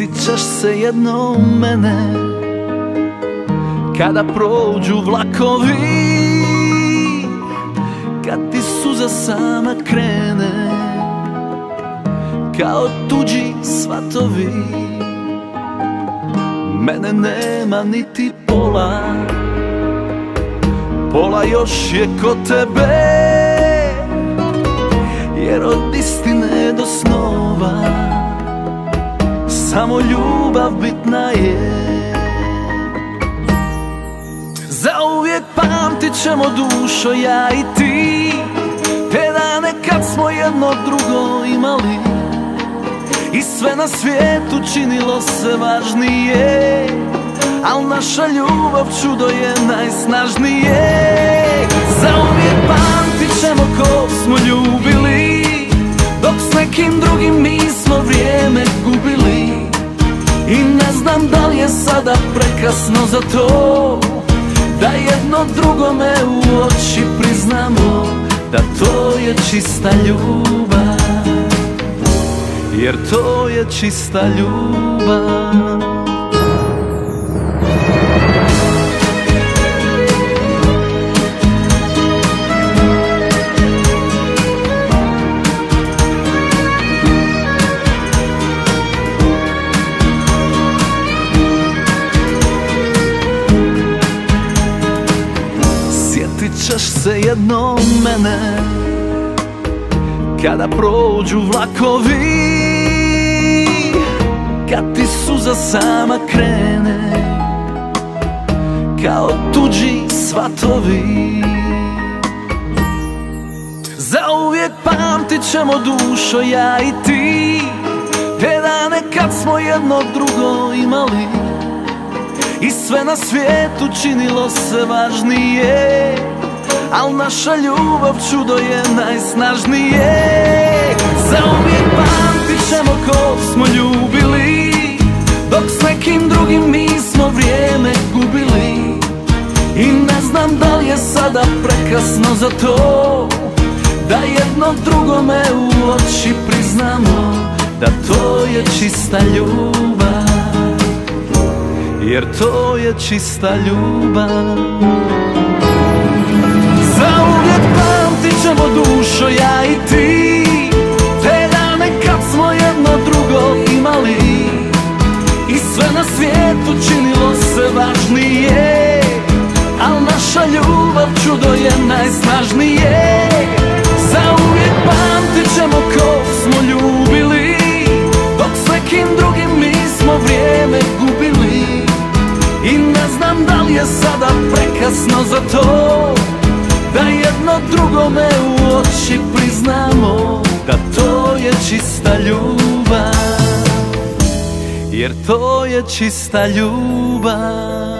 Sjetit ćeš se jednom mene kada prođu vlakovi, kad ti suza sama krene kao tuđi svatovi. Mene nema niti pola, pola još je kod tebe, jer od istine do snova samo ljubav bitna je. Zauvijek pamtit ćemo, dušo, ja i ti, te dane kad smo jedno drugo imali i sve na svijetu činilo se važnije, al naša ljubav čudo je najsnažnije. Zauvijek pamtit ćemo ko smo ljubili, dok s nekim drugim mi smo vrijeme gubili. I ne znam da li je sada prekasno za to, da jedno drugome u oči priznamo da to je čista ljubav, jer to je čista ljubav. Sjetit ćeš se jednom mene kada prođu vlakovi, kad ti suza sama krene kao tuđi svatovi. Zauvijek pamtit ćemo, dušo, ja i ti, te dane kad smo jedno drugo imali i sve na svijetu činilo se važnije, al naša ljubav čudo je najsnažnije. Zauvijek pamtit ćemo ko smo ljubili, dok s nekim drugim mi smo vrijeme gubili. I ne znam da li je sada prekasno za to, da jedno drugome u oči priznamo da to je čista ljubav, jer to je čista ljubav. Zauvijek pamtit ćemo, dušo, ja i ti, te dane kad smo jedno drugo imali i sve na svijetu činilo se važnije, al naša ljubav čudo je najsnažnije. Zauvijek pamtit ćemo ko smo ljubili, dok s nekim drugim mi smo vrijeme gubili. I ne znam da li je sada prekasno za to, da jedno drugome u oči priznamo da to je čista ljubav, jer to je čista ljubav.